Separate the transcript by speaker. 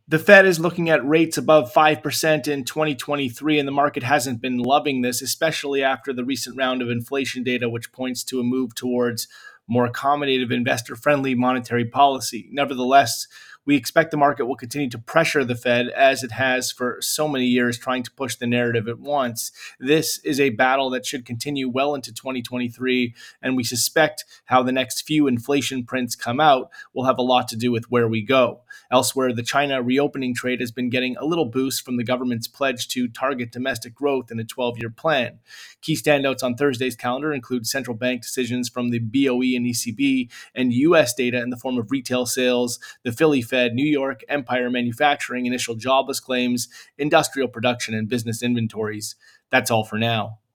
Speaker 1: The Fed is looking at rates above 5% in 2023, and the market hasn't been loving this, especially after the recent round of inflation data, which points to a move towards more accommodative, investor friendly monetary policy. Nevertheless, we expect the market will continue to pressure the Fed as it has for so many years, trying to push the narrative it wants. This is a battle that should continue well into 2023, and we suspect how the next few inflation prints come out will have a lot to do with where we go. Elsewhere, the China reopening trade has been getting a little boost from the government's pledge to target domestic growth in a 12-year plan. Key standouts on Thursday's calendar include central bank decisions from the BOE and ECB, and U.S. data in the form of retail sales, the Philly Fed, New York, Empire Manufacturing, initial jobless claims, industrial production, and business inventories. That's all for now.